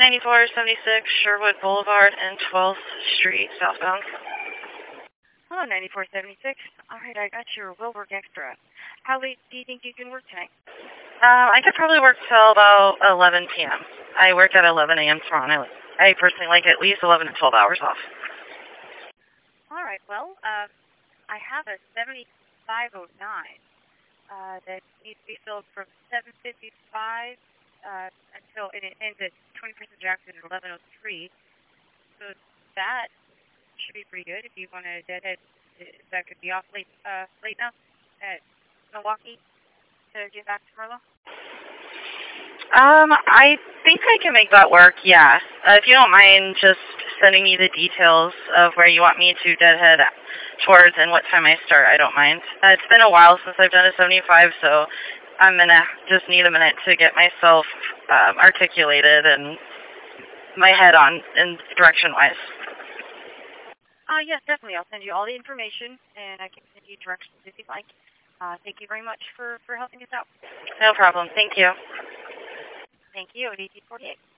9476 Sherwood Boulevard and 12th Street, southbound. Hello, 9476. All right, I got your Wilbur Extra. How late do you think you can work tonight? I could probably work till about 11 p.m. I work at 11 a.m. tomorrow. I personally like at least 11 to 12 hours off. All right, well, I have a 7509 that needs to be filled from 7:55 until it ends at 21st Jackson at 11:03. So that should be pretty good if you want to deadhead. That could be off late enough at Milwaukee to get back to Merlo. I think I can make that work, yeah. If you don't mind just sending me the details of where you want me to deadhead towards and what time I start, I don't mind. It's been a while since I've done a 75, so I'm going to just need a minute to get myself articulated and my head on in direction-wise. Yes, definitely. I'll send you all the information, and I can send you directions if you'd like. Thank you very much for helping us out. No problem. Thank you. Thank you, at 1848.